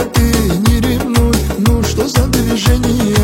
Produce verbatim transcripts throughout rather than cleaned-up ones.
ты не ревнуй, ну что за движение?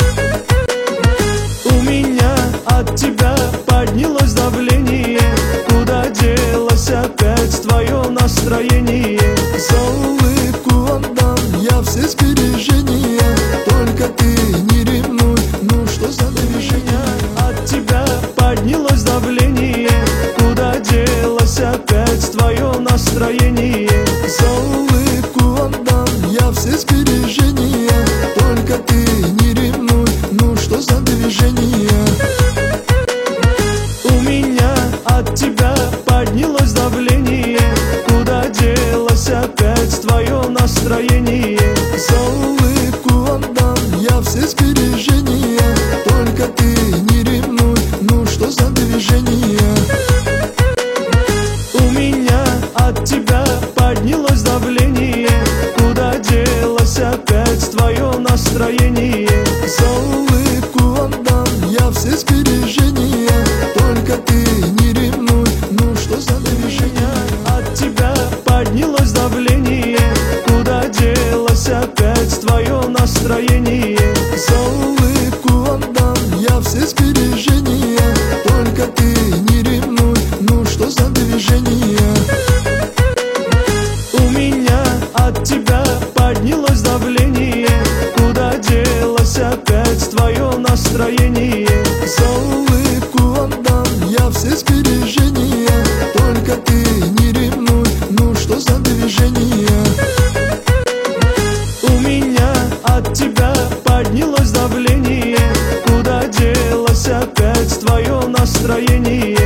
У меня от тебя поднялось давление. Куда делось опять твое настроение? За улыбку отдам я все сбережения, только ты не ревнуй, ну что за движение? От тебя поднялось давление. Куда делось опять твое настроение? За улыбку отдам я все сбережения, только ты не ревнуй, ну что за движение? У меня от тебя поднялось давление. Куда делось опять твое настроение? За улыбку отдам я все сбережения, только ты не ревнуй, ну что за движение? У меня от тебя поднялось давление. Куда делось опять твое настроение? За улыбку отдам я все сбережения, только ты не ревнуй, ну что за движение? От тебя поднялось давление. Куда делось опять твое настроение? За улыбку отдам я все сбережения, только ты не ревнуй, ну что за движение? У меня от тебя поднялось давление. Куда делось опять твое настроение? За улыбку отдам я все сбережения, только ты не ревнуй, ну что за движение? У меня от тебя поднялось давление. Куда делось опять твое настроение?